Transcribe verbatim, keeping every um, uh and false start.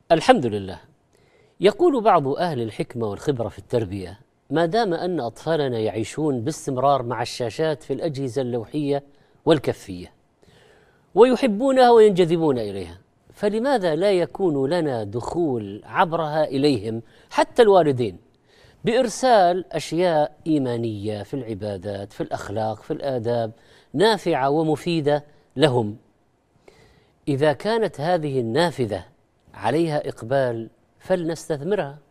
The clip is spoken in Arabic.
الحمد لله. يقول بعض أهل الحكمة والخبرة في التربية: ما دام أن أطفالنا يعيشون باستمرار مع الشاشات في الأجهزة اللوحية والكفية ويحبونها وينجذبون إليها، فلماذا لا يكون لنا دخول عبرها إليهم حتى الوالدين بإرسال أشياء إيمانية في العبادات، في الأخلاق، في الآداب، نافعة ومفيدة لهم؟ إذا كانت هذه النافذة عليها إقبال فلنستثمرها.